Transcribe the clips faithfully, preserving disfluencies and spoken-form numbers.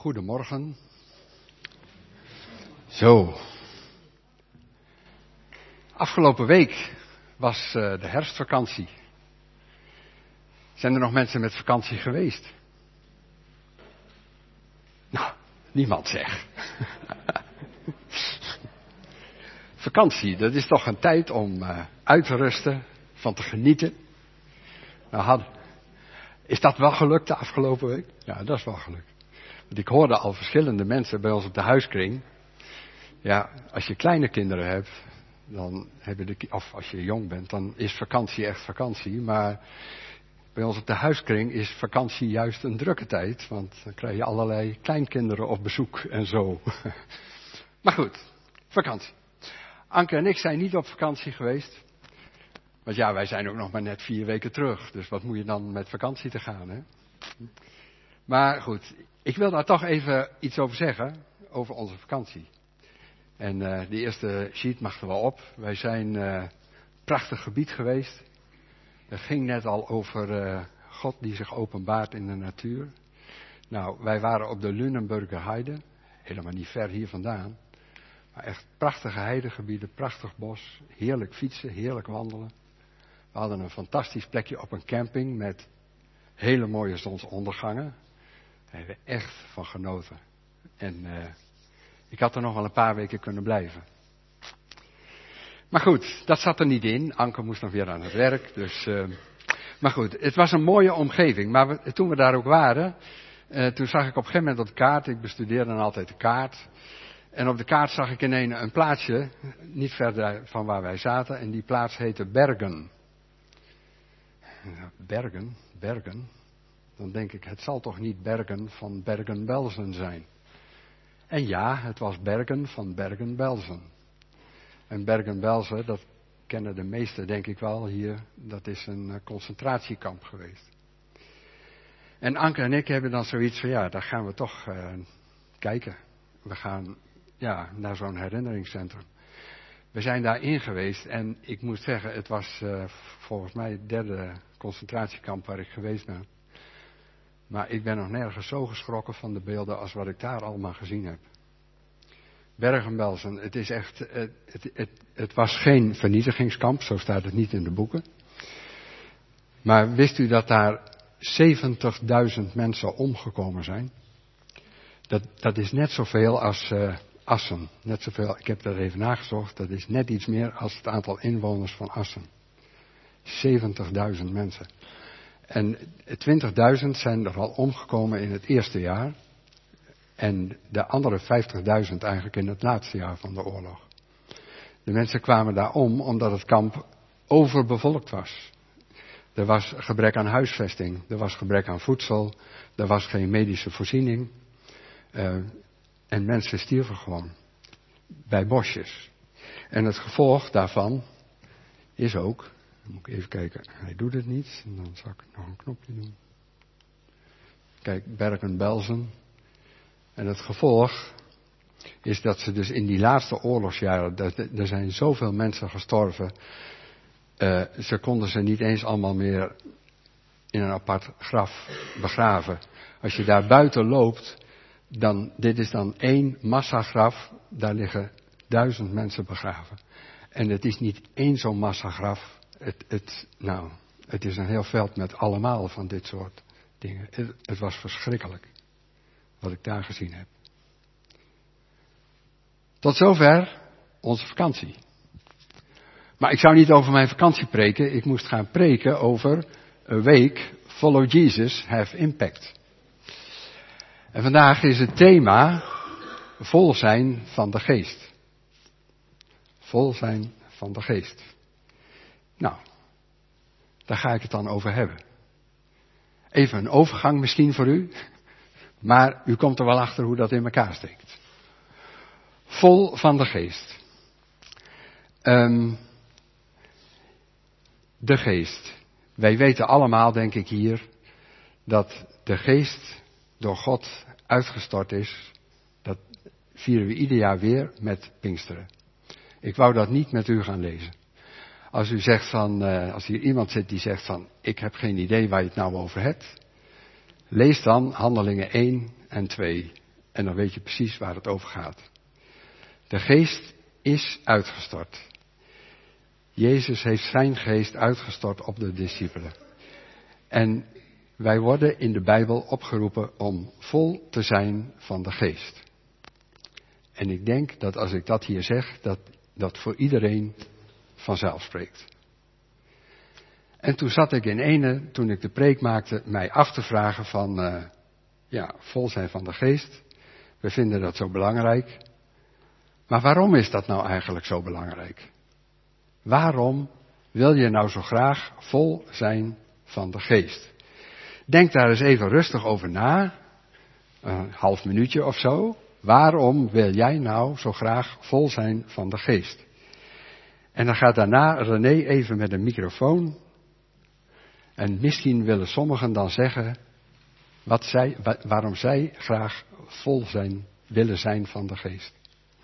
Goedemorgen. Zo. Afgelopen week was uh, de herfstvakantie. Zijn er nog mensen met vakantie geweest? Nou, niemand zegt. Vakantie, dat is toch een tijd om uh, uit te rusten, van te genieten. Nou, had, is dat wel gelukt de afgelopen week? Ja, dat is wel gelukt. Want ik hoorde al verschillende mensen bij ons op de huiskring. Ja, als je kleine kinderen hebt, dan heb je de, of als je jong bent, dan is vakantie echt vakantie. Maar bij ons op de huiskring is vakantie juist een drukke tijd. Want dan krijg je allerlei kleinkinderen op bezoek en zo. Maar goed, vakantie. Anke en ik zijn niet op vakantie geweest. Want ja, wij zijn ook nog maar net vier weken terug. Dus wat moet je dan met vakantie te gaan, hè? Maar goed, ik wil daar toch even iets over zeggen. Over onze vakantie. En uh, de eerste sheet mag er wel op. Wij zijn uh, een prachtig gebied geweest. Het ging net al over uh, God die zich openbaart in de natuur. Nou, wij waren op de Lunenburger Heide. Helemaal niet ver hier vandaan. Maar echt prachtige heidegebieden, prachtig bos. Heerlijk fietsen, heerlijk wandelen. We hadden een fantastisch plekje op een camping met hele mooie zonsondergangen. Daar hebben we echt van genoten. En uh, ik had er nog wel een paar weken kunnen blijven. Maar goed, dat zat er niet in. Anke moest nog weer aan het werk. Dus, uh, maar goed, het was een mooie omgeving. Maar we, toen we daar ook waren, uh, toen zag ik op een gegeven moment op de kaart. Ik bestudeerde dan altijd de kaart. En op de kaart zag ik ineens een plaatsje, niet verder van waar wij zaten. En die plaats heette Bergen. Bergen, Bergen. Dan denk ik, het zal toch niet Bergen van Bergen-Belsen zijn. En ja, het was Bergen van Bergen-Belsen. En Bergen-Belsen, dat kennen de meesten denk ik wel hier, dat is een uh, concentratiekamp geweest. En Anke en ik hebben dan zoiets van, ja, daar gaan we toch uh, kijken. We gaan ja, naar zo'n herinneringscentrum. We zijn daarin geweest en ik moet zeggen, het was uh, volgens mij het derde concentratiekamp waar ik geweest ben. Maar ik ben nog nergens zo geschrokken van de beelden als wat ik daar allemaal gezien heb. Bergen-Belsen, het is echt, het, het, het, het was geen vernietigingskamp, zo staat het niet in de boeken. Maar wist u dat daar zeventigduizend mensen omgekomen zijn? Dat, dat is net zoveel als uh, Assen. Net zoveel, ik heb dat even nagezocht, dat is net iets meer als het aantal inwoners van Assen. zeventigduizend mensen. En twintigduizend zijn er al omgekomen in het eerste jaar. En de andere vijftigduizend eigenlijk in het laatste jaar van de oorlog. De mensen kwamen daar om omdat het kamp overbevolkt was. Er was gebrek aan huisvesting, er was gebrek aan voedsel, er was geen medische voorziening. Uh, en mensen stierven gewoon bij bosjes. En het gevolg daarvan is ook, dan moet ik even kijken, hij doet het niet, en dan zal ik nog een knopje doen. Kijk, Bergen-Belsen. En het gevolg is dat ze dus in die laatste oorlogsjaren, dat, er zijn zoveel mensen gestorven, uh, ze konden ze niet eens allemaal meer in een apart graf begraven. Als je daar buiten loopt, dan, dit is dan één massagraf, daar liggen duizend mensen begraven. En het is niet één zo'n massagraf, het, het, nou, het is een heel veld met allemaal van dit soort dingen. Het, het was verschrikkelijk, wat ik daar gezien heb. Tot zover onze vakantie. Maar ik zou niet over mijn vakantie preken, ik moest gaan preken over a week, follow Jesus, have impact. En vandaag is het thema vol zijn van de geest. Vol zijn van de geest. Nou, daar ga ik het dan over hebben. Even een overgang misschien voor u, maar u komt er wel achter hoe dat in elkaar steekt. Vol van de geest. Um, de geest. Wij weten allemaal, denk ik hier, dat de geest door God uitgestort is. Dat vieren we ieder jaar weer met Pinksteren. Ik wou dat niet met u gaan lezen. Als u zegt van, uh, als hier iemand zit die zegt van, ik heb geen idee waar je het nou over hebt. Lees dan Handelingen één en twee. En dan weet je precies waar het over gaat. De geest is uitgestort. Jezus heeft zijn geest uitgestort op de discipelen. En wij worden in de Bijbel opgeroepen om vol te zijn van de geest. En ik denk dat als ik dat hier zeg, dat dat voor iedereen vanzelf spreekt. En toen zat ik in ene, toen ik de preek maakte, mij af te vragen van, uh, ja, vol zijn van de geest. We vinden dat zo belangrijk. Maar waarom is dat nou eigenlijk zo belangrijk? Waarom wil je nou zo graag vol zijn van de geest? Denk daar eens even rustig over na. Een half minuutje of zo. Waarom wil jij nou zo graag vol zijn van de geest? En dan gaat daarna René even met een microfoon. En misschien willen sommigen dan zeggen wat zij, waarom zij graag vol zijn, willen zijn van de geest.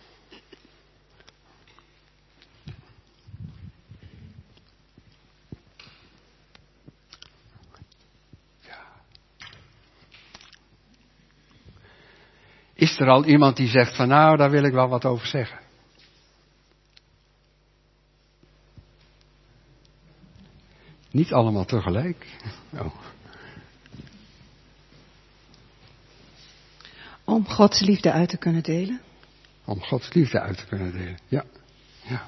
Ja. Is er al iemand die zegt van nou, daar wil ik wel wat over zeggen? Niet allemaal tegelijk. Oh. Om Gods liefde uit te kunnen delen. Om Gods liefde uit te kunnen delen. Ja. Ja.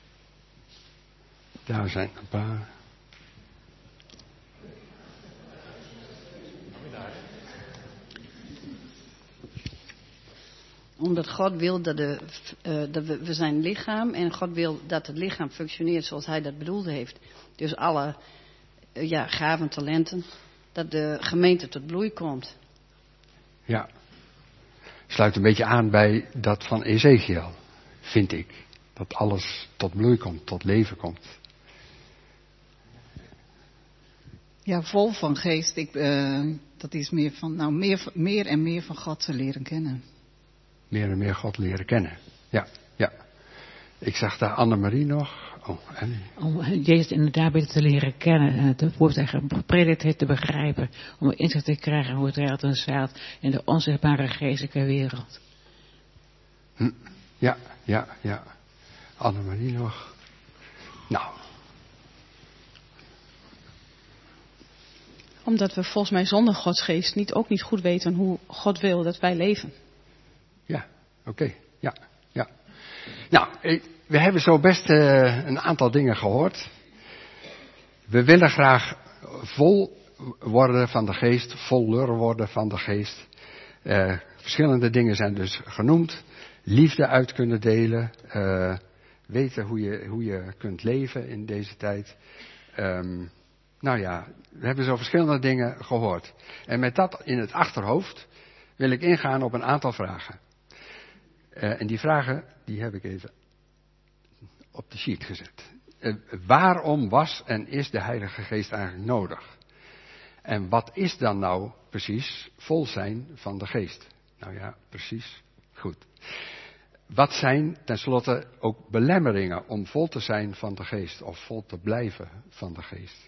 Daar zijn een paar. Omdat God wil dat, de, uh, dat we, we zijn lichaam en God wil dat het lichaam functioneert zoals hij dat bedoeld heeft. Dus alle uh, ja, gaven, talenten, dat de gemeente tot bloei komt. Ja, sluit een beetje aan bij dat van Ezekiel, vind ik. Dat alles tot bloei komt, tot leven komt. Ja, vol van geest. Ik, uh, dat is meer van, nou, meer, meer en meer van God te leren kennen. Meer en meer God leren kennen. Ja, ja. Ik zag daar Annemarie nog. Oh, Annie. Om Jezus inderdaad beter te leren kennen. En het woord eigenlijk gepredikt heeft te begrijpen. Om inzicht te krijgen hoe het reilt en zeilt in de onzichtbare geestelijke wereld. Hm. Ja, ja, ja. Annemarie nog. Nou. Omdat we volgens mij zonder Gods geest niet, ook niet goed weten hoe God wil dat wij leven. Ja, oké. Okay. Ja, ja. Nou, we hebben zo best uh, een aantal dingen gehoord. We willen graag vol worden van de geest, voller worden van de geest. Uh, verschillende dingen zijn dus genoemd. Liefde uit kunnen delen. Uh, weten hoe je, hoe je kunt leven in deze tijd. Um, nou ja, we hebben zo verschillende dingen gehoord. En met dat in het achterhoofd wil ik ingaan op een aantal vragen. Uh, en die vragen, die heb ik even op de sheet gezet. Uh, waarom was en is de Heilige Geest eigenlijk nodig? En wat is dan nou precies vol zijn van de Geest? Nou ja, precies. Goed. Wat zijn tenslotte ook belemmeringen om vol te zijn van de Geest of vol te blijven van de Geest?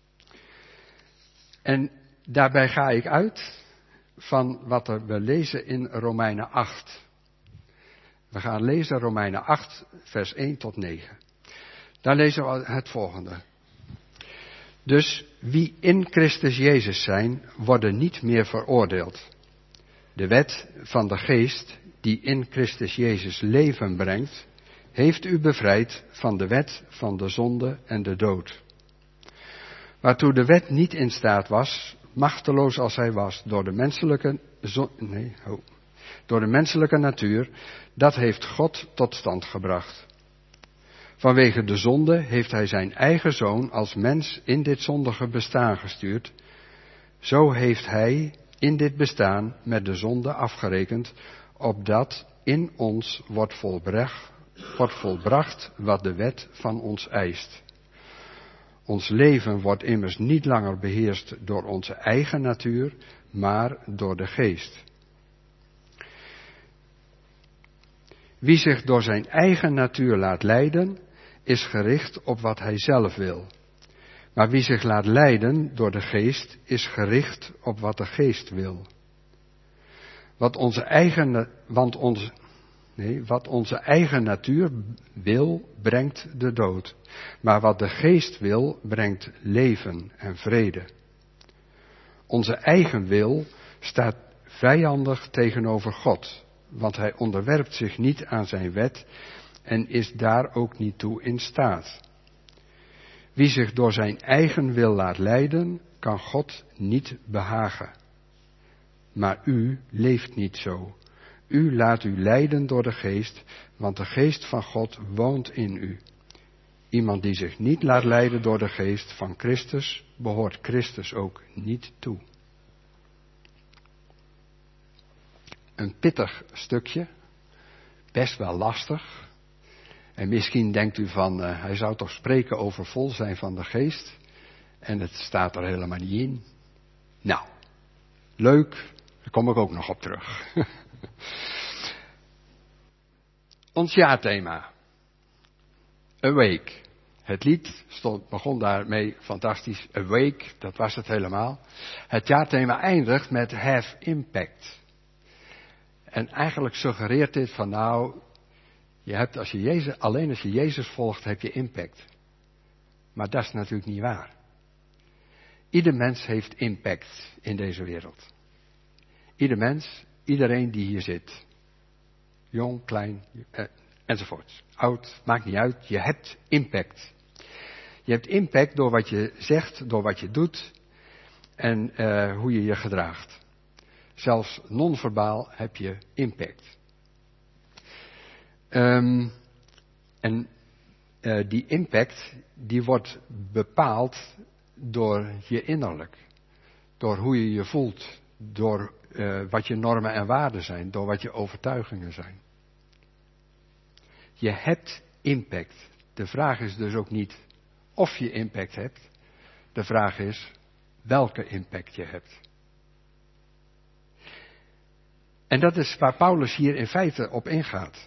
En daarbij ga ik uit van wat we lezen in Romeinen acht. We gaan lezen Romeinen acht, vers één tot negen. Daar lezen we het volgende. Dus wie in Christus Jezus zijn, worden niet meer veroordeeld. De wet van de geest, die in Christus Jezus leven brengt, heeft u bevrijd van de wet van de zonde en de dood. Waartoe de wet niet in staat was, machteloos als hij was, door de menselijke, zo, nee, oh, door de menselijke natuur, dat heeft God tot stand gebracht. Vanwege de zonde heeft hij zijn eigen zoon als mens in dit zondige bestaan gestuurd. Zo heeft hij in dit bestaan met de zonde afgerekend, opdat in ons wordt volbracht, wordt volbracht wat de wet van ons eist. Ons leven wordt immers niet langer beheerst door onze eigen natuur, maar door de geest. Wie zich door zijn eigen natuur laat leiden, is gericht op wat hij zelf wil. Maar wie zich laat leiden door de geest, is gericht op wat de geest wil. Wat onze eigen, want onze, nee, wat onze eigen natuur wil, brengt de dood. Maar wat de geest wil, brengt leven en vrede. Onze eigen wil staat vijandig tegenover God, want hij onderwerpt zich niet aan zijn wet en is daar ook niet toe in staat. Wie zich door zijn eigen wil laat leiden, kan God niet behagen. Maar u leeft niet zo. U laat u leiden door de geest, want de geest van God woont in u. Iemand die zich niet laat leiden door de geest van Christus, behoort Christus ook niet toe. Een pittig stukje, best wel lastig. En misschien denkt u van, uh, hij zou toch spreken over vol zijn van de geest. En het staat er helemaal niet in. Nou, leuk, daar kom ik ook nog op terug. Ons jaarthema. Awake. Het lied stond, begon daarmee fantastisch. Awake, dat was het helemaal. Het jaarthema eindigt met Have Impact. En eigenlijk suggereert dit van nou, je hebt als je Jezus, alleen als je Jezus volgt heb je impact. Maar dat is natuurlijk niet waar. Ieder mens heeft impact in deze wereld. Ieder mens, iedereen die hier zit. Jong, klein, eh, enzovoort. Oud, maakt niet uit. Je hebt impact. Je hebt impact door wat je zegt, door wat je doet en uh, hoe je je gedraagt. Zelfs non-verbaal heb je impact. Um, en uh, die impact, die wordt bepaald door je innerlijk. Door hoe je je voelt. Door uh, wat je normen en waarden zijn. Door wat je overtuigingen zijn. Je hebt impact. De vraag is dus ook niet of je impact hebt. De vraag is welke impact je hebt. En dat is waar Paulus hier in feite op ingaat.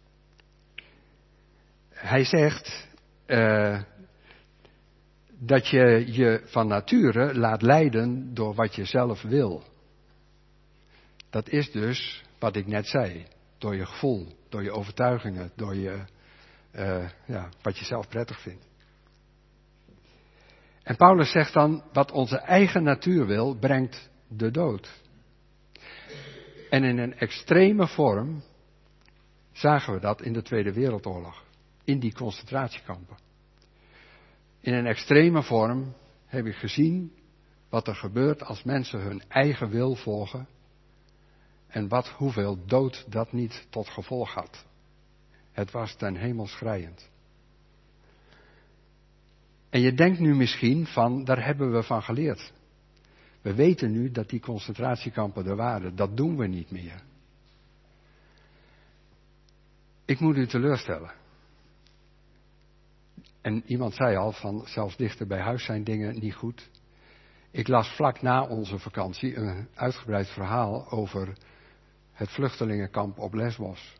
Hij zegt uh, dat je je van nature laat leiden door wat je zelf wil. Dat is dus wat ik net zei. Door je gevoel, door je overtuigingen, door je, uh, ja, wat je zelf prettig vindt. En Paulus zegt dan, wat onze eigen natuur wil, brengt de dood. En in een extreme vorm zagen we dat in de Tweede Wereldoorlog. In die concentratiekampen. In een extreme vorm heb ik gezien wat er gebeurt als mensen hun eigen wil volgen. En wat, hoeveel dood dat niet tot gevolg had. Het was ten hemel schreiend. En je denkt nu misschien van, daar hebben we van geleerd. We weten nu dat die concentratiekampen er waren. Dat doen we niet meer. Ik moet u teleurstellen. En iemand zei al van, zelfs dichter bij huis zijn dingen niet goed. Ik las vlak na onze vakantie een uitgebreid verhaal over het vluchtelingenkamp op Lesbos.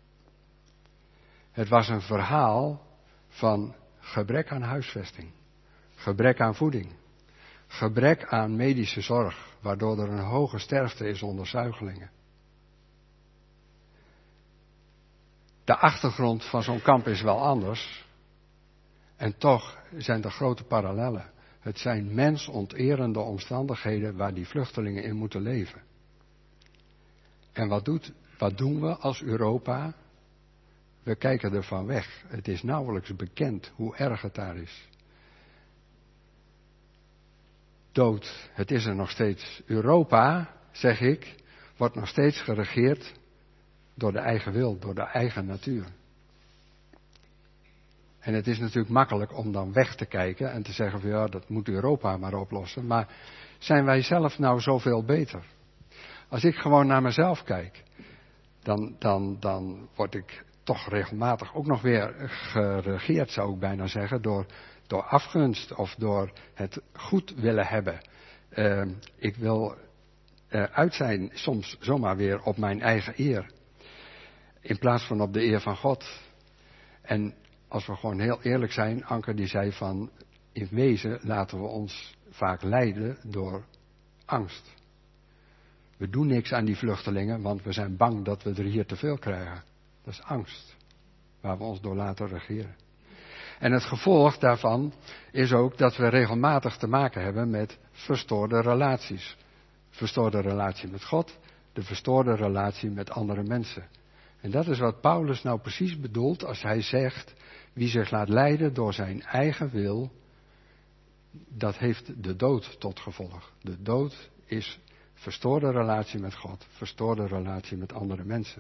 Het was een verhaal van gebrek aan huisvesting, gebrek aan voeding, gebrek aan medische zorg, waardoor er een hoge sterfte is onder zuigelingen. De achtergrond van zo'n kamp is wel anders. En toch zijn er grote parallellen. Het zijn mensonterende omstandigheden waar die vluchtelingen in moeten leven. En wat, doet, wat doen we als Europa? We kijken ervan weg. Het is nauwelijks bekend hoe erg het daar is. Dood, het is er nog steeds. Europa, zeg ik, wordt nog steeds geregeerd door de eigen wil, door de eigen natuur. En het is natuurlijk makkelijk om dan weg te kijken en te zeggen van ja, dat moet Europa maar oplossen. Maar zijn wij zelf nou zoveel beter? Als ik gewoon naar mezelf kijk, dan, dan, dan word ik toch regelmatig ook nog weer geregeerd, zou ik bijna zeggen, door, door afgunst of door het goed willen hebben. Uh, ik wil uh, uit zijn soms zomaar weer op mijn eigen eer, in plaats van op de eer van God. En als we gewoon heel eerlijk zijn, Anke die zei van, in wezen laten we ons vaak leiden door angst. We doen niks aan die vluchtelingen, want we zijn bang dat we er hier te veel krijgen. Dat is angst, waar we ons door laten regeren. En het gevolg daarvan is ook dat we regelmatig te maken hebben met verstoorde relaties. Verstoorde relatie met God, de verstoorde relatie met andere mensen. En dat is wat Paulus nou precies bedoelt als hij zegt, wie zich laat leiden door zijn eigen wil, dat heeft de dood tot gevolg. De dood is verstoorde relatie met God, verstoorde relatie met andere mensen.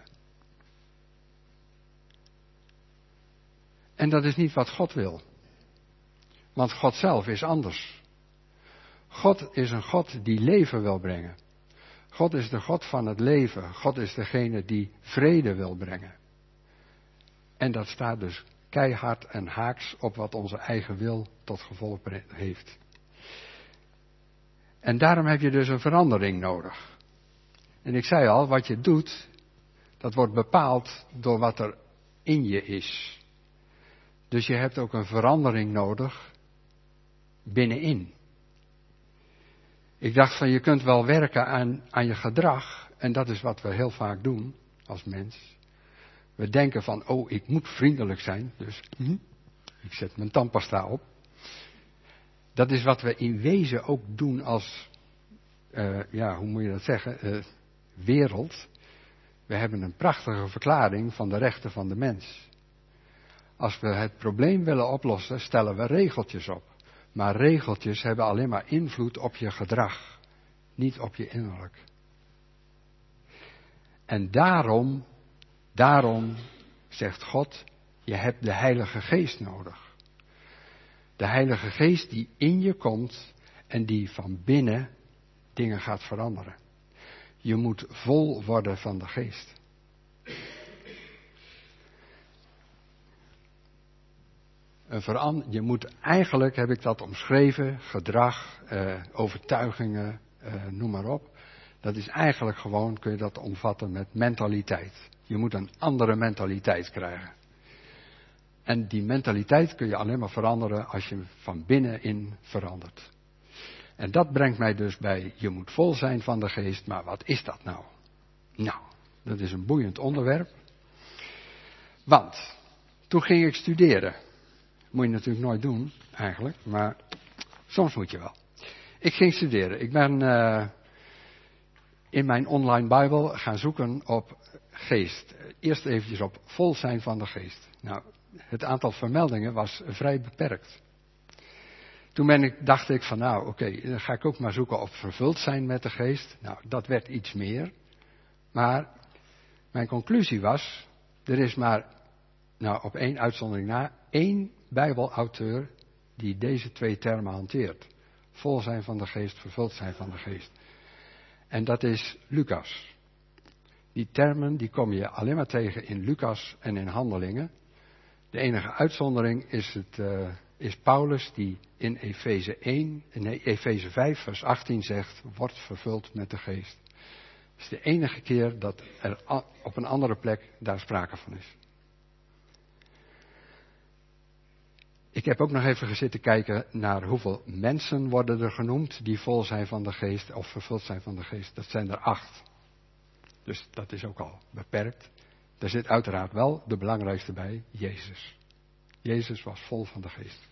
En dat is niet wat God wil. Want God zelf is anders. God is een God die leven wil brengen. God is de God van het leven. God is degene die vrede wil brengen. En dat staat dus keihard en haaks op wat onze eigen wil tot gevolg heeft. En daarom heb je dus een verandering nodig. En ik zei al, wat je doet, dat wordt bepaald door wat er in je is. Dus je hebt ook een verandering nodig binnenin. Ik dacht van, je kunt wel werken aan, aan je gedrag. En dat is wat we heel vaak doen als mens. We denken van, oh, ik moet vriendelijk zijn. Dus hm, ik zet mijn tandpasta op. Dat is wat we in wezen ook doen als, uh, ja, hoe moet je dat zeggen, uh, wereld. We hebben een prachtige verklaring van de rechten van de mens. Als we het probleem willen oplossen, stellen we regeltjes op. Maar regeltjes hebben alleen maar invloed op je gedrag, niet op je innerlijk. En daarom, daarom zegt God, je hebt de Heilige Geest nodig. De Heilige Geest die in je komt en die van binnen dingen gaat veranderen. Je moet vol worden van de Geest. Een veran- je moet, eigenlijk heb ik dat omschreven, gedrag, eh, overtuigingen, eh, noem maar op. Dat is eigenlijk gewoon, kun je dat omvatten met mentaliteit. Je moet een andere mentaliteit krijgen. En die mentaliteit kun je alleen maar veranderen als je van binnenin verandert. En dat brengt mij dus bij, je moet vol zijn van de Geest, maar wat is dat nou? Nou, dat is een boeiend onderwerp. Want, toen ging ik studeren. Moet je natuurlijk nooit doen, eigenlijk, maar soms moet je wel. Ik ging studeren. Ik ben uh, in mijn online Bijbel gaan zoeken op geest. Eerst eventjes op vol zijn van de Geest. Nou, het aantal vermeldingen was vrij beperkt. Toen ben ik, dacht ik van nou, oké, okay, dan ga ik ook maar zoeken op vervuld zijn met de Geest. Nou, dat werd iets meer. Maar mijn conclusie was, er is maar, nou op één uitzondering na, één Bijbelauteur die deze twee termen hanteert. Vol zijn van de Geest, vervuld zijn van de Geest. En dat is Lucas. Die termen die kom je alleen maar tegen in Lucas en in Handelingen. De enige uitzondering is, het, uh, is Paulus die in Efeze één, nee, Efeze vijf vers achttien zegt, wordt vervuld met de Geest. Het is de enige keer dat er op een andere plek daar sprake van is. Ik heb ook nog even zitten kijken naar hoeveel mensen worden er genoemd die vol zijn van de Geest of vervuld zijn van de Geest. Dat zijn er acht. Dus dat is ook al beperkt. Er zit uiteraard wel de belangrijkste bij, Jezus. Jezus was vol van de Geest.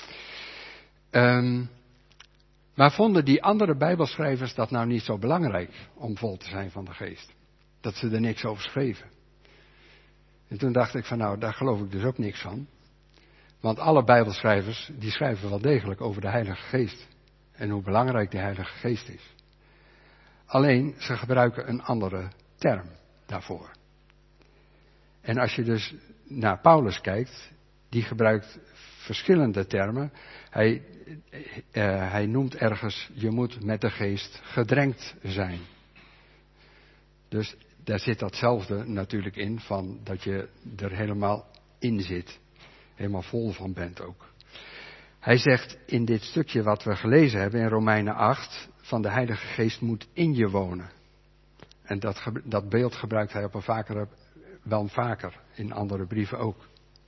Um, maar vonden die andere Bijbelschrijvers dat nou niet zo belangrijk om vol te zijn van de Geest? Dat ze er niks over schreven. En toen dacht ik van nou, daar geloof ik dus ook niks van. Want alle Bijbelschrijvers, die schrijven wel degelijk over de Heilige Geest. En hoe belangrijk de Heilige Geest is. Alleen, ze gebruiken een andere term daarvoor. En als je dus naar Paulus kijkt, die gebruikt verschillende termen. Hij, uh, hij noemt ergens, je moet met de Geest gedrenkt zijn. Dus daar zit datzelfde natuurlijk in, van dat je er helemaal in zit. Helemaal vol van bent ook. Hij zegt in dit stukje wat we gelezen hebben in Romeinen acht, van de Heilige Geest moet in je wonen. En dat, dat beeld gebruikt hij op een vaker, wel vaker, in andere brieven ook.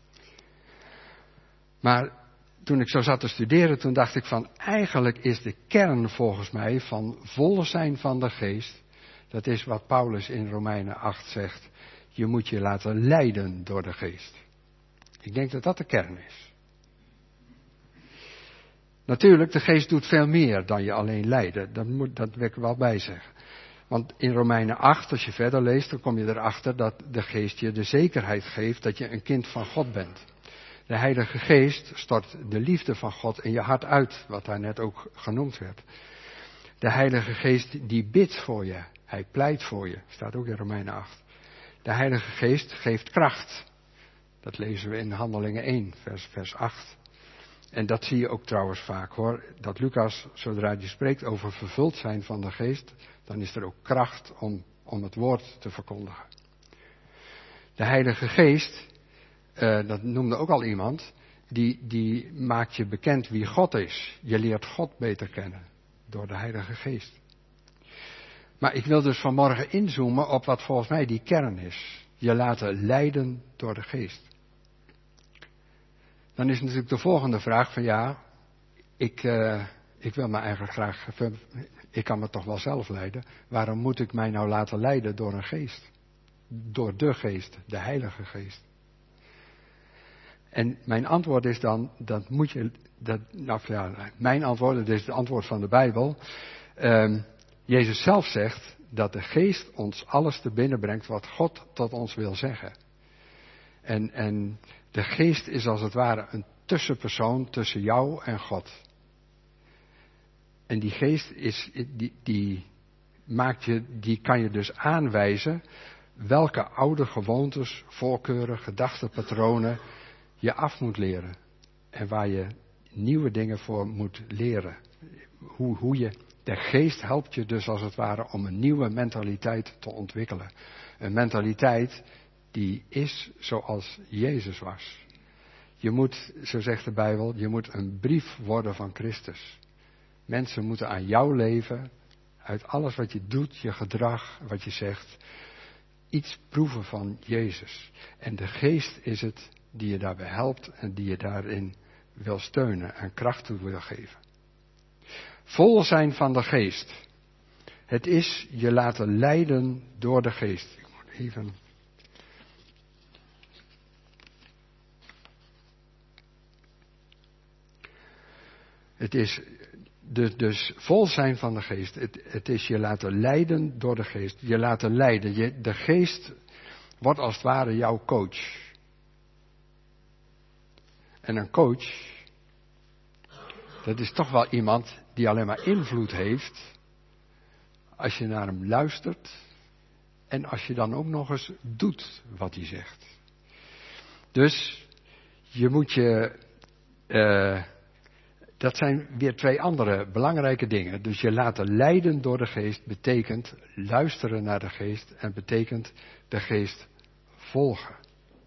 Maar toen ik zo zat te studeren, toen dacht ik van, eigenlijk is de kern volgens mij van vol zijn van de Geest, Dat is wat Paulus in Romeinen acht zegt. Je moet je laten leiden door de geest. Ik denk dat dat de kern is. Natuurlijk, de geest doet veel meer dan je alleen leiden. Dat, moet, dat wil ik er wel bij zeggen. Want in Romeinen acht, als je verder leest, dan kom je erachter dat de geest je de zekerheid geeft dat je een kind van God bent. De Heilige Geest stort de liefde van God in je hart uit, wat daar net ook genoemd werd. De Heilige Geest die bidt voor je, hij pleit voor je, staat ook in Romeinen acht. De Heilige Geest geeft kracht. Dat lezen we in Handelingen één, vers, vers acht. En dat zie je ook trouwens vaak hoor, dat Lucas, zodra hij spreekt over vervuld zijn van de Geest, dan is er ook kracht om, om het woord te verkondigen. De Heilige Geest, uh, dat noemde ook al iemand, die, die maakt je bekend wie God is. Je leert God beter kennen door de Heilige Geest. Maar ik wil dus vanmorgen inzoomen op wat volgens mij die kern is. Je laten leiden door de Geest. Dan is natuurlijk de volgende vraag van ja, ik, uh, ik wil me eigenlijk graag, ik kan me toch wel zelf leiden. Waarom moet ik mij nou laten leiden door een geest? Door de geest, de Heilige Geest. En mijn antwoord is dan, dat moet je, dat, nou ja, mijn antwoord, dat is het antwoord van de Bijbel. Uh, Jezus zelf zegt dat de Geest ons alles te binnen brengt wat God tot ons wil zeggen. En, en de Geest is als het ware een tussenpersoon tussen jou en God. En die Geest is, die, die maakt je, die kan je dus aanwijzen welke oude gewoontes, voorkeuren, gedachtenpatronen je af moet leren. En waar je nieuwe dingen voor moet leren. Hoe, hoe je, de Geest helpt je dus als het ware om een nieuwe mentaliteit te ontwikkelen. Een mentaliteit die is zoals Jezus was. Je moet, zo zegt de Bijbel, je moet een brief worden van Christus. Mensen moeten aan jou leven, uit alles wat je doet, je gedrag, wat je zegt, iets proeven van Jezus. En de Geest is het die je daarbij helpt en die je daarin wil steunen en kracht toe wil geven. Vol zijn van de Geest. Het is je laten leiden door de Geest. Ik moet even... Het is dus, dus vol zijn van de Geest. Het, het is je laten leiden door de Geest. Je laten leiden. Je, de Geest wordt als het ware jouw coach. En een coach, dat is toch wel iemand die alleen maar invloed heeft als je naar hem luistert en als je dan ook nog eens doet wat hij zegt. Dus je moet je, uh, dat zijn weer twee andere belangrijke dingen. Dus je laten leiden door de Geest betekent luisteren naar de Geest en betekent de Geest volgen.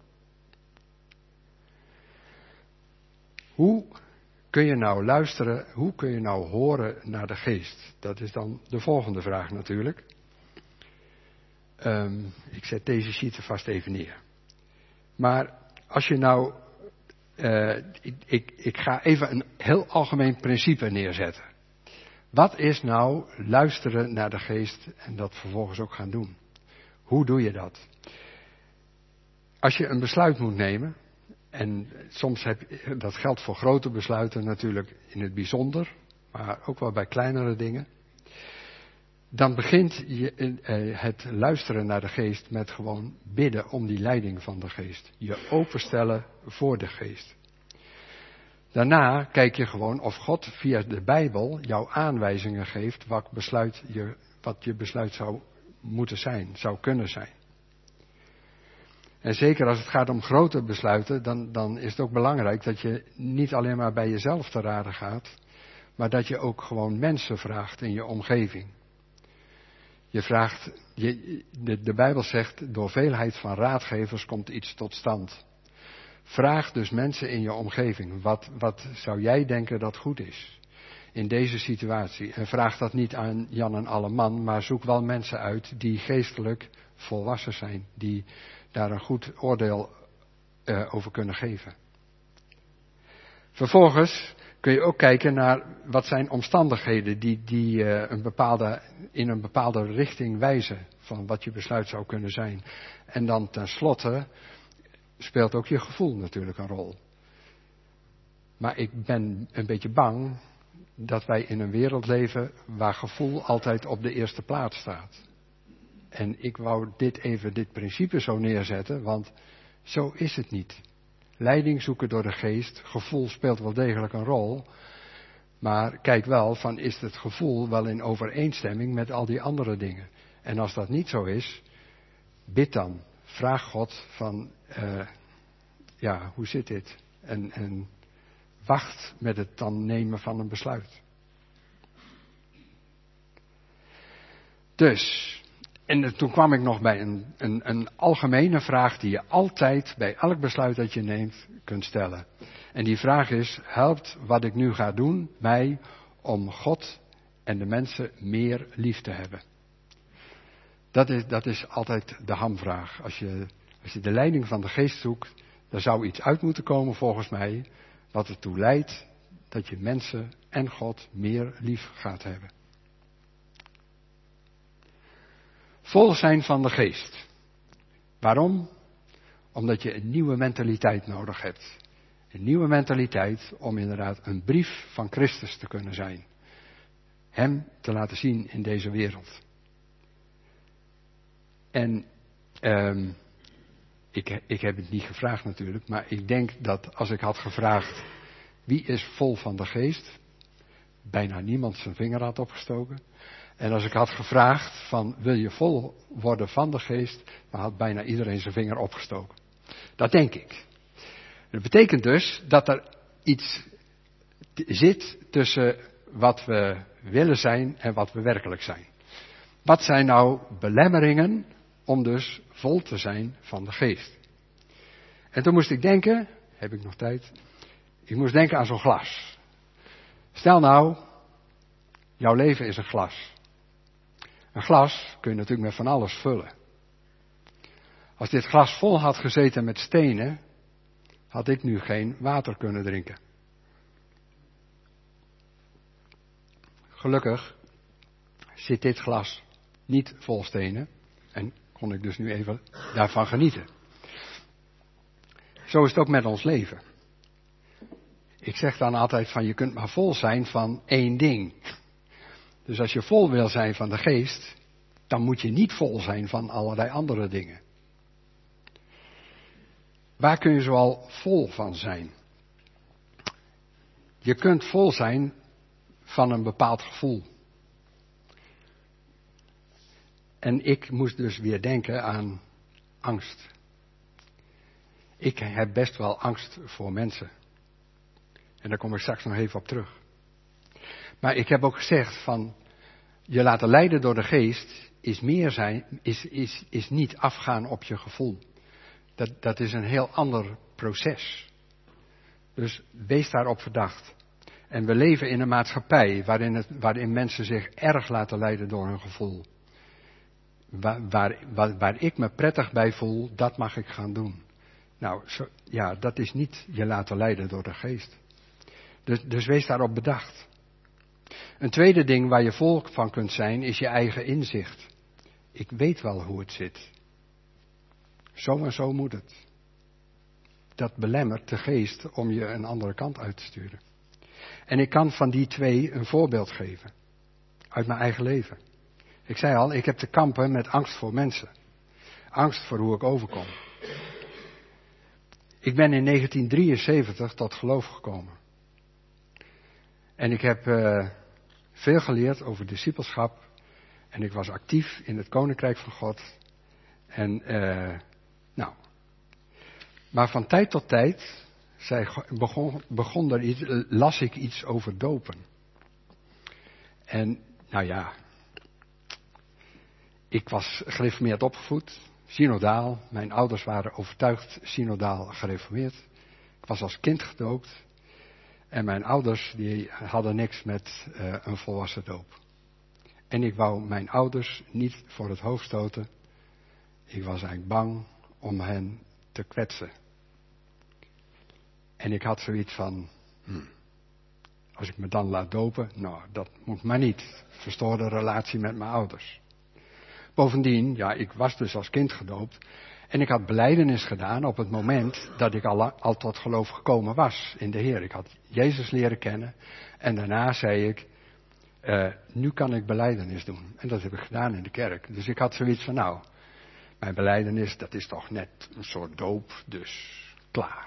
Hoe kun je nou luisteren, hoe kun je nou horen naar de Geest? Dat is dan de volgende vraag natuurlijk. Um, ik zet deze sheet er vast even neer. Maar als je nou, uh, ik, ik, ik ga even een heel algemeen principe neerzetten. Wat is nou luisteren naar de Geest en dat vervolgens ook gaan doen? Hoe doe je dat? Als je een besluit moet nemen, en soms heb je, dat geldt voor grote besluiten natuurlijk in het bijzonder, maar ook wel bij kleinere dingen. Dan begint je, eh, het luisteren naar de Geest met gewoon bidden om die leiding van de Geest. Je openstellen voor de Geest. Daarna kijk je gewoon of God via de Bijbel jou aanwijzingen geeft wat, besluit je, wat je besluit zou moeten zijn, zou kunnen zijn. En zeker als het gaat om grote besluiten, dan, dan is het ook belangrijk dat je niet alleen maar bij jezelf te raden gaat, maar dat je ook gewoon mensen vraagt in je omgeving. Je vraagt, je, de, de Bijbel zegt, door veelheid van raadgevers komt iets tot stand. Vraag dus mensen in je omgeving, wat, wat zou jij denken dat goed is in deze situatie? En vraag dat niet aan Jan en Alleman, maar zoek wel mensen uit die geestelijk volwassen zijn, die daar een goed oordeel uh, over kunnen geven. Vervolgens kun je ook kijken naar wat zijn omstandigheden die, die uh, een bepaalde, in een bepaalde richting wijzen van wat je besluit zou kunnen zijn. En dan tenslotte speelt ook je gevoel natuurlijk een rol. Maar ik ben een beetje bang dat wij in een wereld leven waar gevoel altijd op de eerste plaats staat. En ik wou dit even, dit principe zo neerzetten, want zo is het niet. Leiding zoeken door de geest, gevoel speelt wel degelijk een rol. Maar kijk wel, van is het gevoel wel in overeenstemming met al die andere dingen? En als dat niet zo is, bid dan. Vraag God van, uh, ja, hoe zit dit? En, en wacht met het dan nemen van een besluit. Dus, en toen kwam ik nog bij een, een, een algemene vraag die je altijd bij elk besluit dat je neemt kunt stellen. En die vraag is, helpt wat ik nu ga doen mij om God en de mensen meer lief te hebben? Dat is, dat is altijd de hamvraag. Als je, als je de leiding van de geest zoekt, dan zou iets uit moeten komen volgens mij, wat ertoe leidt dat je mensen en God meer lief gaat hebben. Vol zijn van de geest. Waarom? Omdat je een nieuwe mentaliteit nodig hebt. Een nieuwe mentaliteit om inderdaad een brief van Christus te kunnen zijn. Hem te laten zien in deze wereld. En um, ik, ik heb het niet gevraagd natuurlijk, maar ik denk dat als ik had gevraagd wie is vol van de geest, bijna niemand zijn vinger had opgestoken. En als ik had gevraagd van wil je vol worden van de geest, dan had bijna iedereen zijn vinger opgestoken. Dat denk ik. Dat betekent dus dat er iets zit tussen wat we willen zijn en wat we werkelijk zijn. Wat zijn nou belemmeringen om dus vol te zijn van de geest? En toen moest ik denken, heb ik nog tijd? Ik moest denken aan zo'n glas. Stel nou, jouw leven is een glas. Een glas kun je natuurlijk met van alles vullen. Als dit glas vol had gezeten met stenen, had ik nu geen water kunnen drinken. Gelukkig zit dit glas niet vol stenen en kon ik dus nu even daarvan genieten. Zo is het ook met ons leven. Ik zeg dan altijd van je kunt maar vol zijn van één ding. Dus als je vol wil zijn van de geest, dan moet je niet vol zijn van allerlei andere dingen. Waar kun je zoal vol van zijn? Je kunt vol zijn van een bepaald gevoel. En ik moest dus weer denken aan angst. Ik heb best wel angst voor mensen. En daar kom ik straks nog even op terug. Maar ik heb ook gezegd van, je laten leiden door de geest is meer zijn, is, is, is niet afgaan op je gevoel. Dat, dat is een heel ander proces. Dus wees daarop verdacht. En we leven in een maatschappij waarin, het, waarin mensen zich erg laten leiden door hun gevoel. Waar, waar, waar, waar ik me prettig bij voel, dat mag ik gaan doen. Nou, zo, ja, dat is niet je laten leiden door de geest. Dus, dus wees daarop bedacht. Een tweede ding waar je vol van kunt zijn, is je eigen inzicht. Ik weet wel hoe het zit. Zo en zo moet het. Dat belemmert de geest om je een andere kant uit te sturen. En ik kan van die twee een voorbeeld geven. Uit mijn eigen leven. Ik zei al, ik heb te kampen met angst voor mensen. Angst voor hoe ik overkom. Ik ben in negentien drieënzeventig tot geloof gekomen. En ik heb uh, veel geleerd over discipelschap. En ik was actief in het Koninkrijk van God. En, uh, nou. Maar van tijd tot tijd zei, begon, begon er iets, las ik iets over dopen. En, nou ja. Ik was gereformeerd opgevoed. Synodaal. Mijn ouders waren overtuigd synodaal gereformeerd. Ik was als kind gedoopt. En mijn ouders die hadden niks met uh, een volwassen doop. En ik wou mijn ouders niet voor het hoofd stoten. Ik was eigenlijk bang om hen te kwetsen. En ik had zoiets van, hmm, als ik me dan laat dopen, nou, dat moet maar niet. Verstoorde relatie met mijn ouders. Bovendien, ja, ik was dus als kind gedoopt. En ik had belijdenis gedaan op het moment dat ik al, al tot geloof gekomen was in de Heer. Ik had Jezus leren kennen. En daarna zei ik, uh, nu kan ik belijdenis doen. En dat heb ik gedaan in de kerk. Dus ik had zoiets van, nou, mijn belijdenis, dat is toch net een soort doop, dus klaar.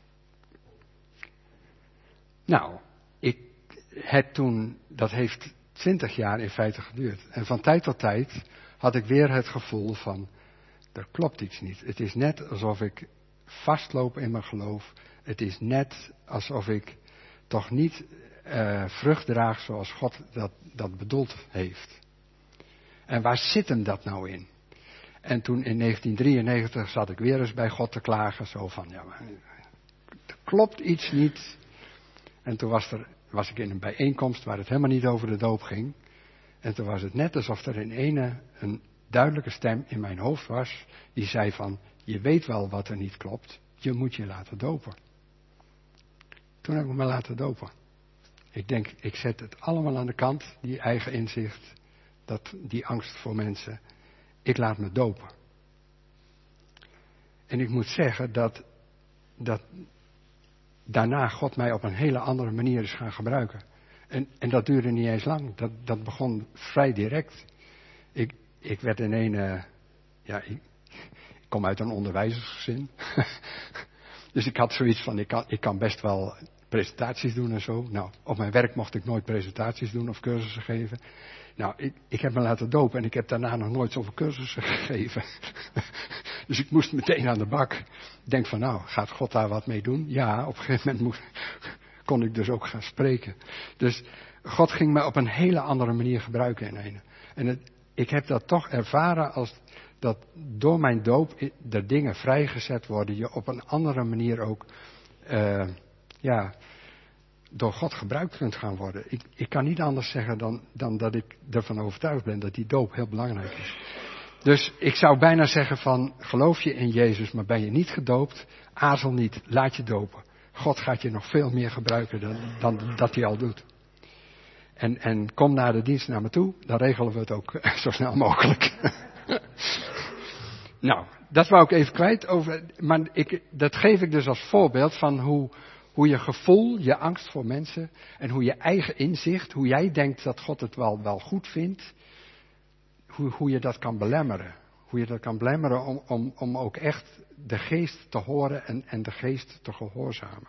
Nou, ik heb toen, dat heeft twintig jaar in feite geduurd. En van tijd tot tijd had ik weer het gevoel van, er klopt iets niet. Het is net alsof ik vastloop in mijn geloof. Het is net alsof ik toch niet uh, vrucht draag zoals God dat, dat bedoeld heeft. En waar zit hem dat nou in? En toen in negentien drieënnegentig zat ik weer eens bij God te klagen. Zo van, ja, maar, er klopt iets niet. En toen was, er, was ik in een bijeenkomst waar het helemaal niet over de doop ging. En toen was het net alsof er in ene een duidelijke stem in mijn hoofd was. Die zei van, je weet wel wat er niet klopt. Je moet je laten dopen. Toen heb ik me laten dopen. Ik denk, ik zet het allemaal aan de kant. Die eigen inzicht. Dat, die angst voor mensen. Ik laat me dopen. En ik moet zeggen dat, dat daarna God mij op een hele andere manier is gaan gebruiken. En, en dat duurde niet eens lang. Dat, dat begon vrij direct. Ik, ik werd in een... Uh, ja, ik, ik kom uit een onderwijzersgezin. Dus ik had zoiets van, ik kan, ik kan best wel presentaties doen en zo. Nou, op mijn werk mocht ik nooit presentaties doen of cursussen geven. Nou, ik, ik heb me laten dopen en ik heb daarna nog nooit zoveel cursussen gegeven. Dus ik moest meteen aan de bak. Ik denk van, nou, gaat God daar wat mee doen? Ja, op een gegeven moment moest, kon ik dus ook gaan spreken. Dus God ging me op een hele andere manier gebruiken in een. En het, ik heb dat toch ervaren als dat door mijn doop de dingen vrijgezet worden. Je op een andere manier ook, uh, ja, door God gebruikt kunt gaan worden. Ik, ik kan niet anders zeggen dan, dan dat ik ervan overtuigd ben dat die doop heel belangrijk is. Dus ik zou bijna zeggen van, geloof je in Jezus, maar ben je niet gedoopt, aarzel niet, laat je dopen. God gaat je nog veel meer gebruiken dan, dan dat hij al doet. En, en kom naar de dienst naar me toe, dan regelen we het ook zo snel mogelijk. Nou, dat wou ik even kwijt. Over, maar ik, dat geef ik dus als voorbeeld van hoe, hoe je gevoel, je angst voor mensen en hoe je eigen inzicht, hoe jij denkt dat God het wel, wel goed vindt, hoe, hoe je dat kan belemmeren. Hoe je dat kan belemmeren om, om, om ook echt de geest te horen en, en de geest te gehoorzamen.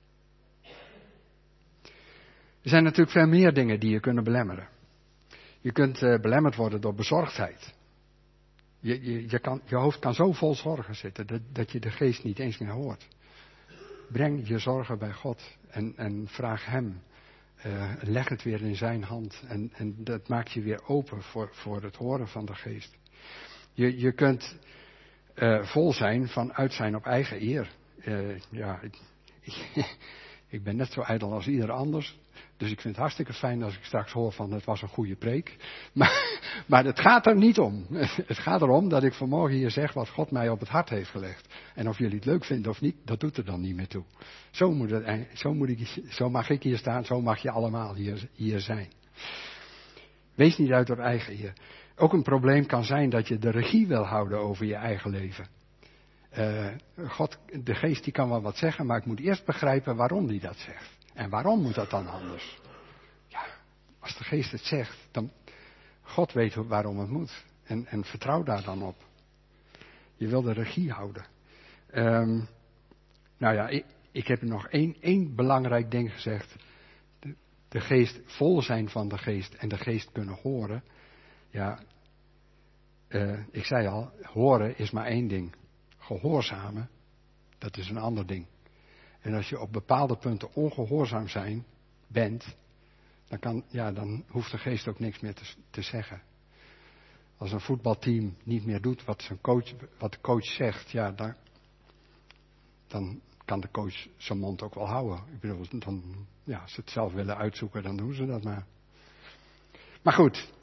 Er zijn natuurlijk veel meer dingen die je kunnen belemmeren. Je kunt uh, belemmerd worden door bezorgdheid. Je, je, je, kan, je hoofd kan zo vol zorgen zitten dat, dat je de geest niet eens meer hoort. Breng je zorgen bij God en, en vraag hem. Uh, leg het weer in zijn hand en, en dat maakt je weer open voor, voor het horen van de geest. Je, je kunt uh, vol zijn van uit zijn op eigen eer. Uh, ja, ik, ik ben net zo ijdel als ieder anders. Dus ik vind het hartstikke fijn als ik straks hoor van het was een goede preek. Maar, maar het gaat er niet om. Het gaat erom dat ik vanmorgen hier zeg wat God mij op het hart heeft gelegd. En of jullie het leuk vinden of niet, dat doet er dan niet meer toe. Zo, moet het, zo, moet ik, zo mag ik hier staan, zo mag je allemaal hier, hier zijn. Wees niet uit op eigen eer. Ook een probleem kan zijn dat je de regie wil houden over je eigen leven. Uh, God, de geest die kan wel wat zeggen, maar ik moet eerst begrijpen waarom die dat zegt. En waarom moet dat dan anders? Ja, als de geest het zegt, dan God weet waarom het moet. En, en vertrouw daar dan op. Je wil de regie houden. Um, nou ja, ik, ik heb nog één, één belangrijk ding gezegd. De, de geest, vol zijn van de geest en de geest kunnen horen. Ja, uh, ik zei al, horen is maar één ding. Gehoorzamen, dat is een ander ding. En als je op bepaalde punten ongehoorzaam zijn, bent, dan, kan, ja, dan hoeft de geest ook niks meer te, te zeggen. Als een voetbalteam niet meer doet wat, zijn coach, wat de coach zegt, ja, dan, dan kan de coach zijn mond ook wel houden. Ik bedoel, dan, ja, als ze het zelf willen uitzoeken, dan doen ze dat maar. Maar goed.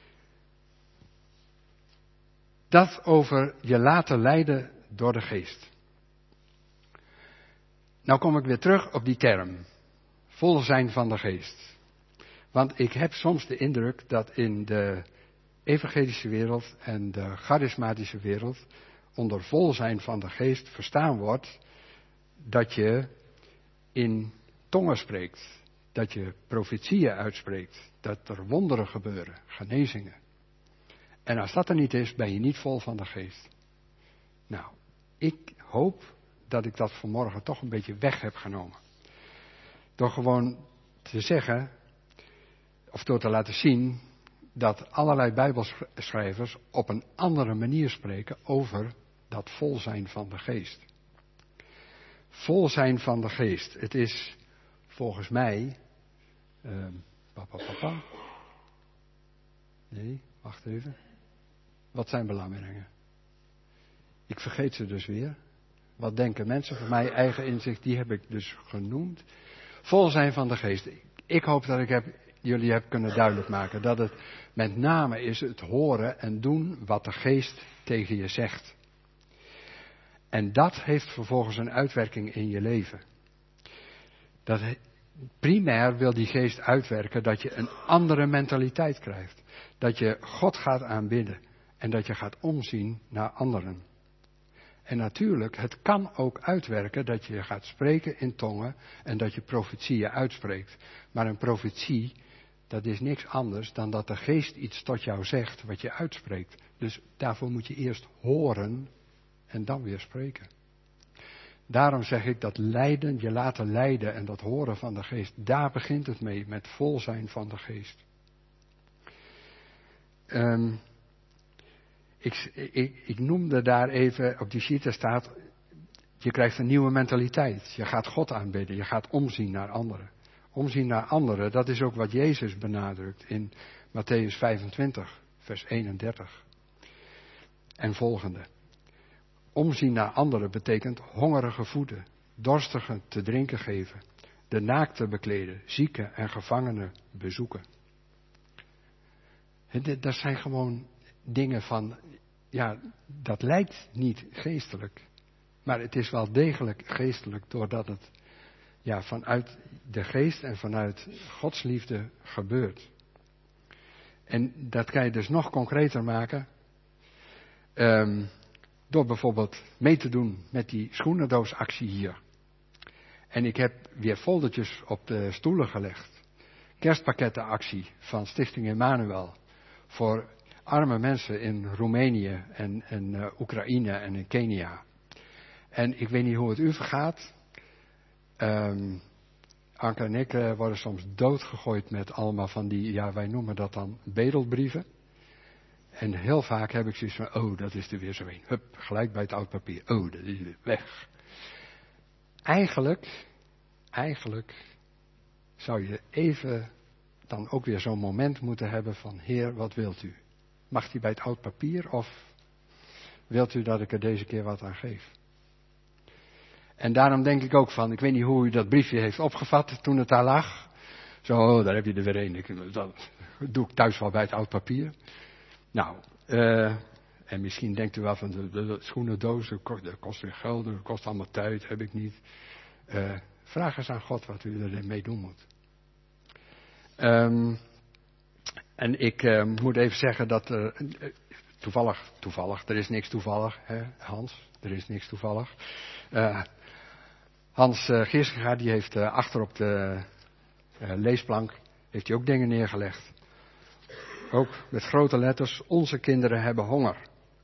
Dat over je laten leiden door de geest. Nou kom ik weer terug op die term Vol zijn van de geest. Want ik heb soms de indruk dat in de evangelische wereld en de charismatische wereld onder vol zijn van de geest verstaan wordt dat je in tongen spreekt. Dat je profetieën uitspreekt. Dat er wonderen gebeuren, genezingen. En als dat er niet is, ben je niet vol van de geest. Nou, ik hoop dat ik dat vanmorgen toch een beetje weg heb genomen. Door gewoon te zeggen, of door te laten zien, dat allerlei bijbelschrijvers op een andere manier spreken over dat vol zijn van de geest. Vol zijn van de geest. Het is volgens mij, uh, papa, papa. Nee, wacht even. Wat zijn belangrijke? Ik vergeet ze dus weer. Wat denken mensen van mij? Eigen inzicht, die heb ik dus genoemd. Vol zijn van de geest. Ik hoop dat ik heb, jullie heb kunnen duidelijk maken dat het met name is het horen en doen wat de geest tegen je zegt. En dat heeft vervolgens een uitwerking in je leven. Dat primair wil die geest uitwerken dat je een andere mentaliteit krijgt. Dat je God gaat aanbidden en dat je gaat omzien naar anderen. En natuurlijk, het kan ook uitwerken dat je gaat spreken in tongen en dat je profetieën uitspreekt. Maar een profetie, dat is niks anders dan dat de geest iets tot jou zegt wat je uitspreekt. Dus daarvoor moet je eerst horen en dan weer spreken. Daarom zeg ik dat lijden, je laten leiden en dat horen van de geest, daar begint het mee, met vol zijn van de geest. Um, ik, ik, ik noemde daar even, op die sheet staat, je krijgt een nieuwe mentaliteit. Je gaat God aanbidden, je gaat omzien naar anderen. Omzien naar anderen, dat is ook wat Jezus benadrukt in Matthäus vijfentwintig, vers eenendertig. En volgende. Omzien naar anderen betekent hongerige voeden, dorstigen te drinken geven, de naakten bekleden, zieken en gevangenen bezoeken. Dat zijn gewoon dingen van, ja, dat lijkt niet geestelijk, maar het is wel degelijk geestelijk doordat het, ja, vanuit de geest en vanuit Gods liefde gebeurt. En dat kan je dus nog concreter maken. Um, Door bijvoorbeeld mee te doen met die schoenendoosactie hier. En ik heb weer foldertjes op de stoelen gelegd. Kerstpakkettenactie van Stichting Emmanuel. Voor arme mensen in Roemenië en, en uh, Oekraïne en in Kenia. En ik weet niet hoe het u vergaat. Um, Anke en ik uh, worden soms doodgegooid met allemaal van die, ja, wij noemen dat dan bedelbrieven. En heel vaak heb ik zoiets van, oh, dat is er weer zo een. Hup, gelijk bij het oud papier. Oh, dat is weer weg. Eigenlijk, eigenlijk zou je even dan ook weer zo'n moment moeten hebben van, Heer, wat wilt u? Mag die bij het oud papier of wilt u dat ik er deze keer wat aan geef? En daarom denk ik ook van, ik weet niet hoe u dat briefje heeft opgevat toen het daar lag. Zo, oh, daar heb je er weer een. Dat doe ik thuis wel bij het oud papier. Nou, uh, en misschien denkt u wel van de, de, de schoenendoos, dat kost weer geld, dat kost allemaal tijd, heb ik niet. Uh, vraag eens aan God wat u ermee doen moet. Um, en ik uh, moet even zeggen dat er, uh, toevallig, toevallig, er is niks toevallig, hè, Hans, er is niks toevallig. Uh, Hans uh, Geerstinga, die heeft uh, achter op de uh, leesplank, heeft hij ook dingen neergelegd. Ook met grote letters, onze kinderen hebben honger.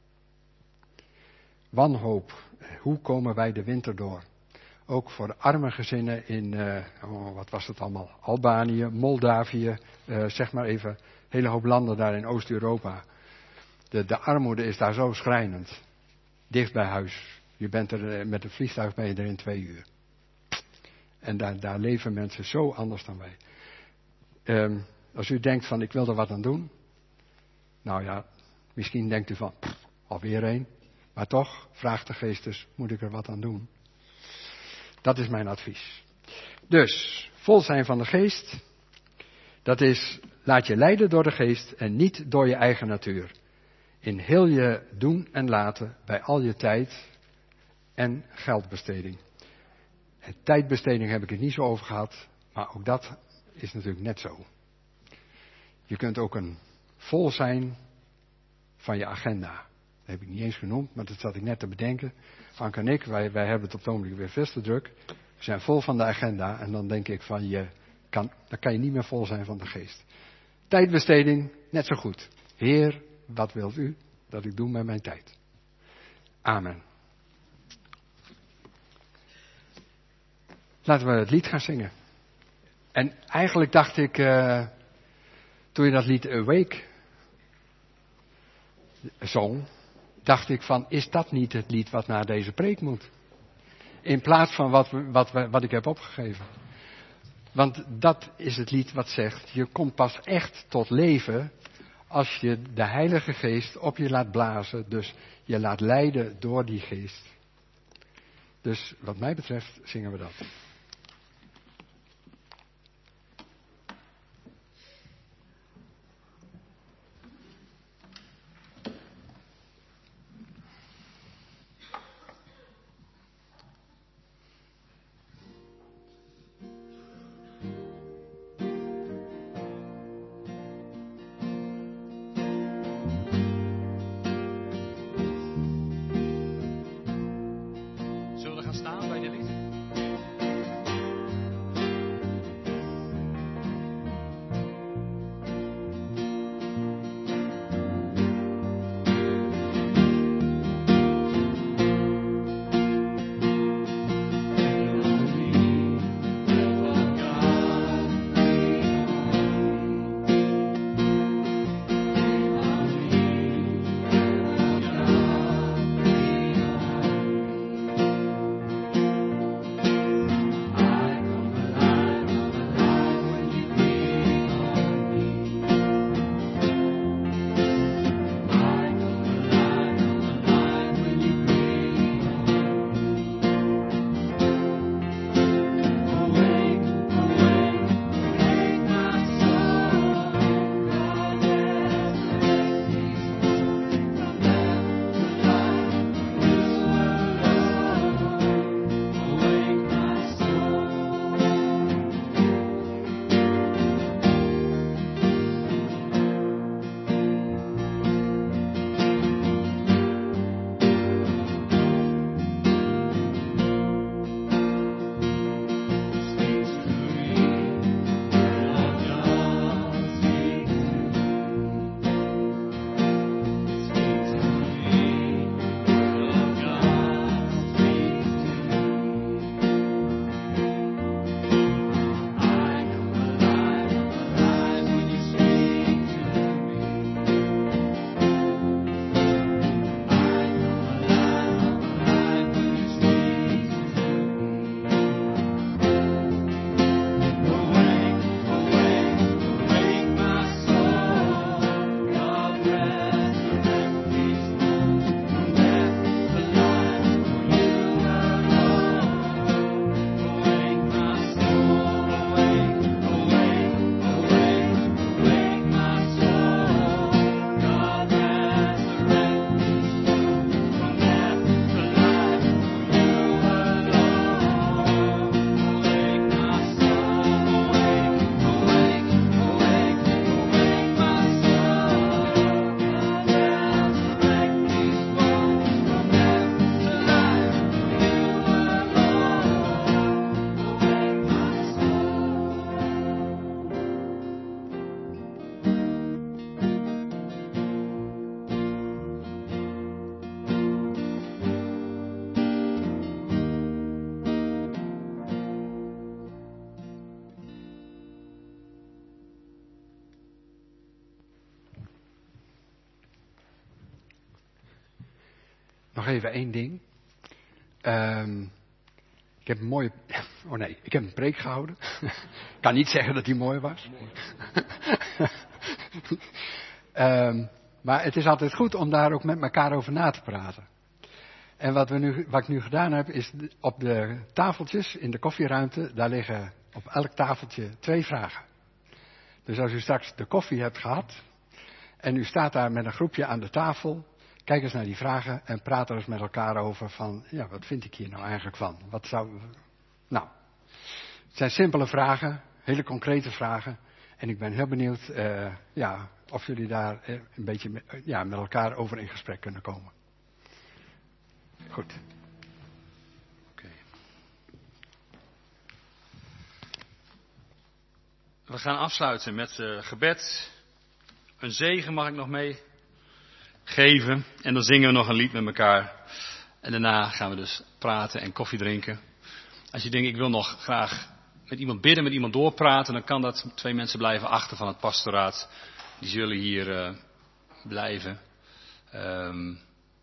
Wanhoop, hoe komen wij de winter door? Ook voor de arme gezinnen in, uh, oh, wat was het allemaal, Albanië, Moldavië, uh, zeg maar even, een hele hoop landen daar in Oost-Europa. De, de armoede is daar zo schrijnend, dicht bij huis. Je bent er, met een vliegtuig ben je er in twee uur. En daar, daar leven mensen zo anders dan wij. Um, Als u denkt van ik wil er wat aan doen. Nou ja, misschien denkt u van pff, alweer één. Maar toch, vraagt de geest dus, moet ik er wat aan doen? Dat is mijn advies. Dus, vol zijn van de geest. Dat is, laat je leiden door de geest en niet door je eigen natuur. In heel je doen en laten, bij al je tijd en geldbesteding. En tijdbesteding heb ik het niet zo over gehad. Maar ook dat is natuurlijk net zo. Je kunt ook een vol zijn van je agenda. Dat heb ik niet eens genoemd, maar dat zat ik net te bedenken. Anke en ik, wij, wij hebben het op het ogenblik weer veel te druk. We zijn vol van de agenda en dan denk ik van je kan, dan kan je niet meer vol zijn van de geest. Tijdbesteding, net zo goed. Heer, wat wilt u dat ik doe met mijn tijd? Amen. Laten we het lied gaan zingen. En eigenlijk dacht ik, uh, toen je dat lied Awake zong, dacht ik van, is dat niet het lied wat naar deze preek moet? In plaats van wat, wat, wat ik heb opgegeven. Want dat is het lied wat zegt, je komt pas echt tot leven als je de Heilige Geest op je laat blazen. Dus je laat leiden door die geest. Dus wat mij betreft zingen we dat. Nog even één ding. Um, ik heb een mooie... Oh nee, ik heb een preek gehouden. Ik kan niet zeggen dat die mooi was. um, maar het is altijd goed om daar ook met elkaar over na te praten. En wat, we nu, wat ik nu gedaan heb, is op de tafeltjes in de koffieruimte, daar liggen op elk tafeltje twee vragen. Dus als u straks de koffie hebt gehad en u staat daar met een groepje aan de tafel, kijk eens naar die vragen en praat er eens met elkaar over van, ja, wat vind ik hier nou eigenlijk van? Wat zou, nou, Het zijn simpele vragen, hele concrete vragen. En ik ben heel benieuwd uh, ja, of jullie daar uh, een beetje me, uh, ja, met elkaar over in gesprek kunnen komen. Goed. Okay. We gaan afsluiten met uh, gebed. Een zegen mag ik nog meegeven. En dan zingen we nog een lied met elkaar. En daarna gaan we dus praten en koffie drinken. Als je denkt, ik wil nog graag met iemand bidden, met iemand doorpraten, dan kan dat. Twee mensen blijven achter van het pastoraat. Die zullen hier uh, blijven. Um,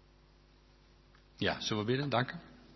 ja, zullen we bidden? Dank u.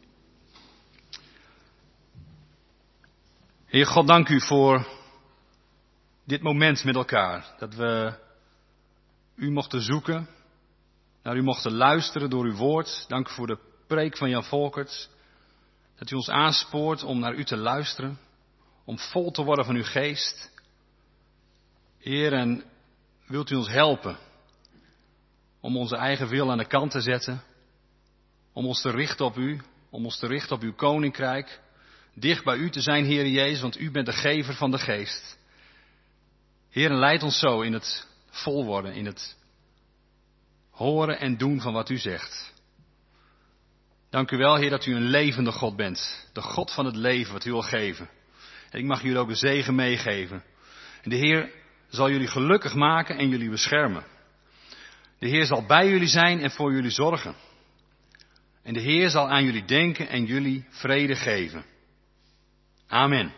Heer God, dank u voor dit moment met elkaar. Dat we u mochten zoeken, naar u mochten luisteren door uw woord. Dank u voor de preek van Jan Volkert. Dat u ons aanspoort om naar u te luisteren. Om vol te worden van uw geest. Heer, en wilt u ons helpen om onze eigen wil aan de kant te zetten. Om ons te richten op u. Om ons te richten op uw koninkrijk. Dicht bij u te zijn, Heer Jezus, want u bent de gever van de geest. Heer, en leid ons zo in het vol worden, in het horen en doen van wat u zegt. Dank u wel, Heer, dat u een levende God bent. De God van het leven, wat u wil geven. En ik mag jullie ook de zegen meegeven. En de Heer zal jullie gelukkig maken en jullie beschermen. De Heer zal bij jullie zijn en voor jullie zorgen. En de Heer zal aan jullie denken en jullie vrede geven. Amen.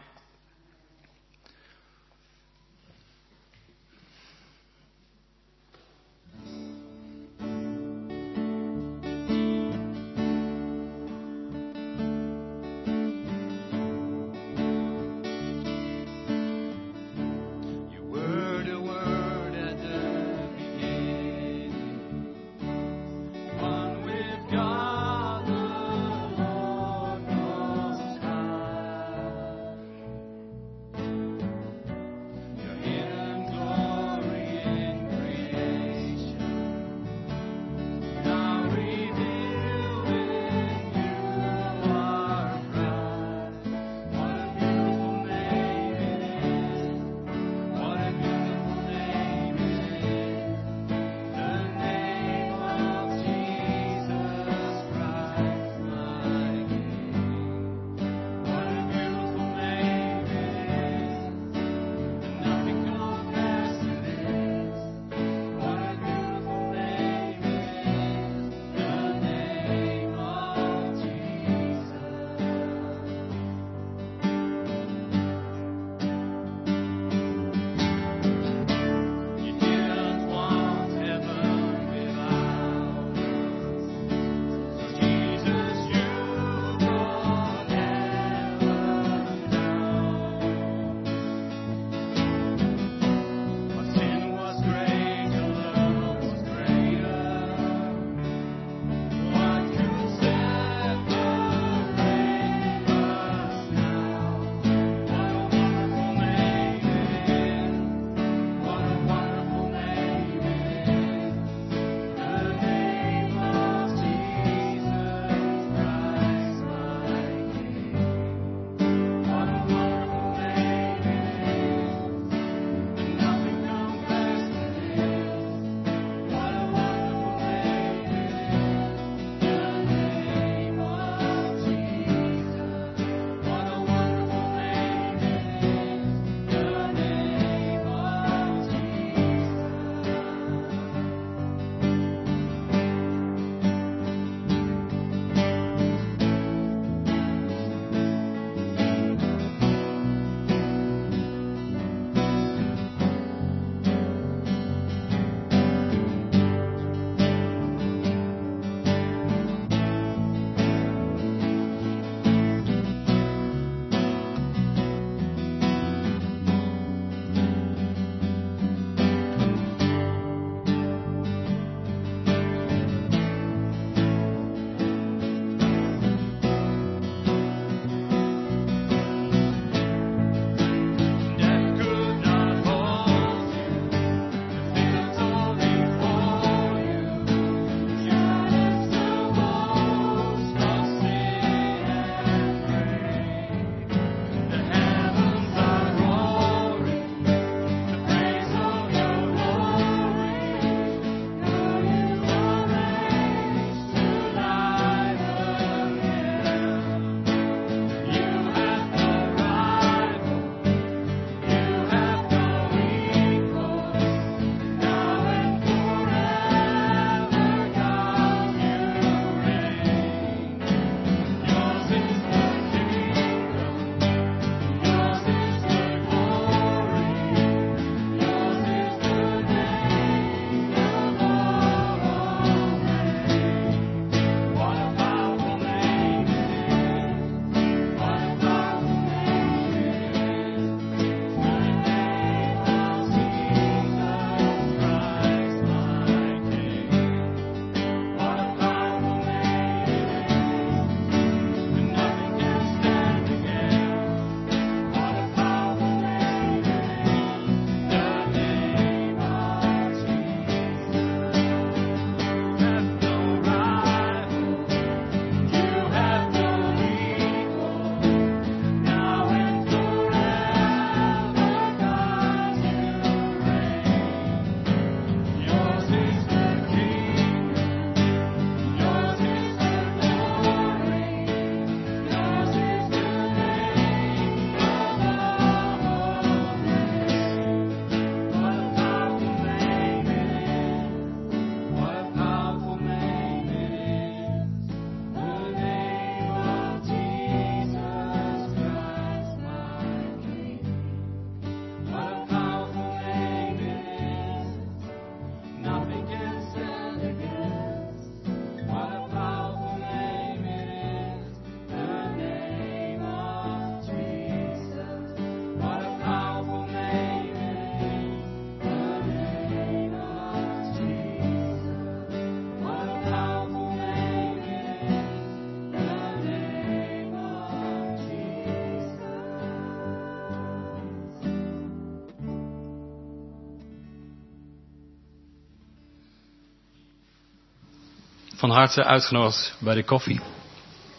van harte uitgenodigd bij de koffie.